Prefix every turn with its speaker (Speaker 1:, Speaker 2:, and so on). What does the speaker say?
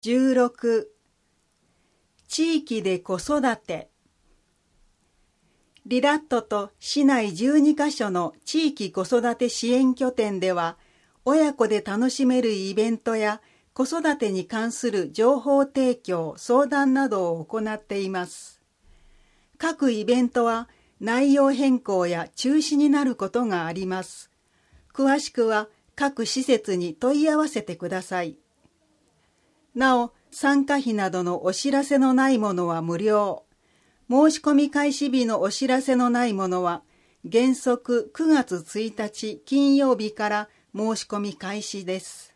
Speaker 1: 16、地域で子育て。リラットと市内12カ所の地域子育て支援拠点では、親子で楽しめるイベントや子育てに関する情報提供、相談などを行っています。各イベントは内容変更や中止になることがあります。詳しくは各施設に問い合わせてください。なお、参加費などのお知らせのないものは無料。申し込み開始日のお知らせのないものは、原則9月1日金曜日から申し込み開始です。